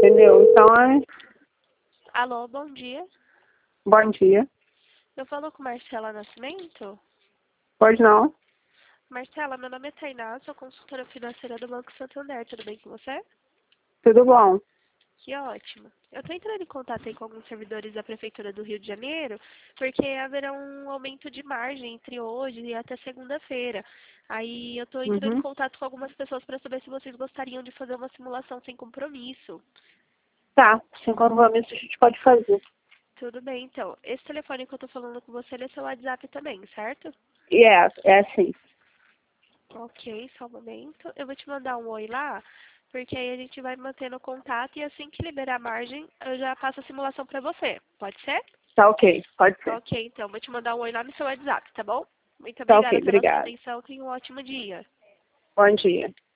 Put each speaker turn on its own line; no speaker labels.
Entendeu? Então,
Alô, bom dia.
bom dia.
Eu falo com Marcela Nascimento.
Pois não?
Marcela, meu nome é Tainá, sou consultora financeira do Banco Santander. Tudo bem com você?
Tudo bom?
Que ótimo. Eu estou entrando em contato aí com alguns servidores da Prefeitura do Rio de Janeiro, porque haverá um aumento de margem entre hoje e até segunda-feira. Aí eu estou entrando em
Uhum.
contato com algumas pessoas para saber se vocês gostariam de fazer uma simulação sem compromisso.
Tá, sem compromisso a gente pode fazer.
Tudo bem, então. Esse telefone que eu estou falando com você, ele é seu WhatsApp também, certo?
E é assim.
Ok, só um momento. Eu vou te mandar um oi lá, porque aí a gente vai mantendo contato e assim que liberar a margem, eu já passo a simulação para você. Pode ser?
Tá ok, pode ser.
Ok, então. Vou te mandar um oi lá no seu WhatsApp, tá bom? Muito
Tá ok,
obrigada pela sua
obrigada.
atenção. Tenha um ótimo dia.
Bom dia.